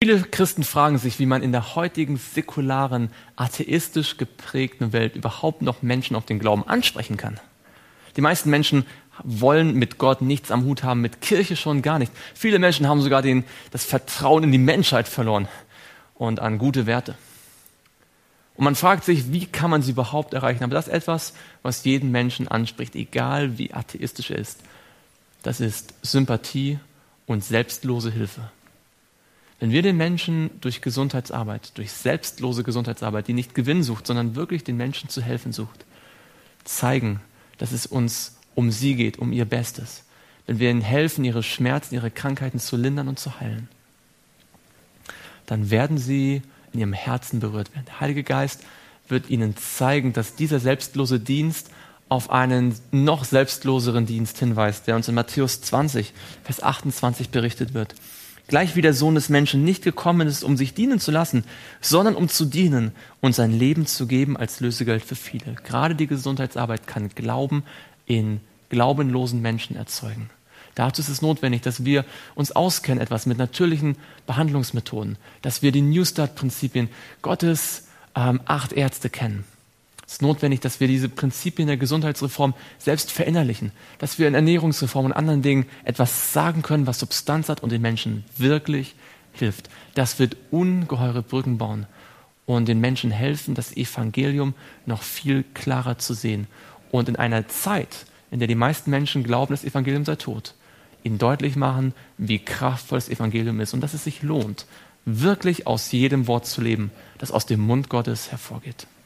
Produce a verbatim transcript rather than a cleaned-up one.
Viele Christen fragen sich, wie man in der heutigen säkularen, atheistisch geprägten Welt überhaupt noch Menschen auf den Glauben ansprechen kann. Die meisten Menschen wollen mit Gott nichts am Hut haben, mit Kirche schon gar nicht. Viele Menschen haben sogar den, das Vertrauen in die Menschheit verloren und an gute Werte. Und man fragt sich, wie kann man sie überhaupt erreichen? Aber das ist etwas, was jeden Menschen anspricht, egal wie atheistisch er ist. Das ist Sympathie und selbstlose Hilfe. Wenn wir den Menschen durch Gesundheitsarbeit, durch selbstlose Gesundheitsarbeit, die nicht Gewinn sucht, sondern wirklich den Menschen zu helfen sucht, zeigen, dass es uns um sie geht, um ihr Bestes. Wenn wir ihnen helfen, ihre Schmerzen, ihre Krankheiten zu lindern und zu heilen, dann werden sie in ihrem Herzen berührt werden. Der Heilige Geist wird ihnen zeigen, dass dieser selbstlose Dienst auf einen noch selbstloseren Dienst hinweist, der uns in Matthäus zwanzig, Vers achtundzwanzig berichtet wird. Gleich wie der Sohn des Menschen nicht gekommen ist, um sich dienen zu lassen, sondern um zu dienen und sein Leben zu geben als Lösegeld für viele. Gerade die Gesundheitsarbeit kann Glauben in glaubenlosen Menschen erzeugen. Dazu ist es notwendig, dass wir uns auskennen etwas mit natürlichen Behandlungsmethoden, dass wir die New Start-Prinzipien Gottes ähm, acht Ärzte kennen. Es ist notwendig, dass wir diese Prinzipien der Gesundheitsreform selbst verinnerlichen, dass wir in Ernährungsreform und anderen Dingen etwas sagen können, was Substanz hat und den Menschen wirklich hilft. Das wird ungeheure Brücken bauen und den Menschen helfen, das Evangelium noch viel klarer zu sehen. Und in einer Zeit, in der die meisten Menschen glauben, das Evangelium sei tot, ihnen deutlich machen, wie kraftvoll das Evangelium ist und dass es sich lohnt, wirklich aus jedem Wort zu leben, das aus dem Mund Gottes hervorgeht.